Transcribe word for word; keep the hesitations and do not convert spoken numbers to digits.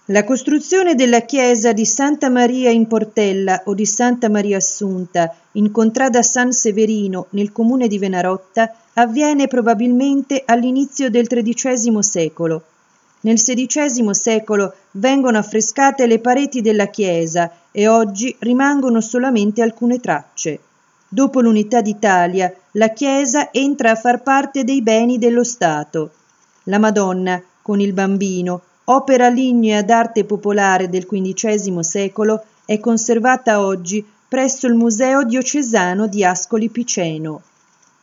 La costruzione della chiesa di Santa Maria in Portella o di Santa Maria Assunta in contrada San Severino nel comune di Venarotta avviene probabilmente all'inizio del tredicesimo secolo. Nel sedicesimo secolo vengono affrescate le pareti della chiesa e oggi rimangono solamente alcune tracce. Dopo l'unità d'Italia, la chiesa entra a far parte dei beni dello Stato. La Madonna, con il Bambino, opera lignea d'arte popolare del quindicesimo secolo, è conservata oggi presso il Museo Diocesano di Ascoli Piceno.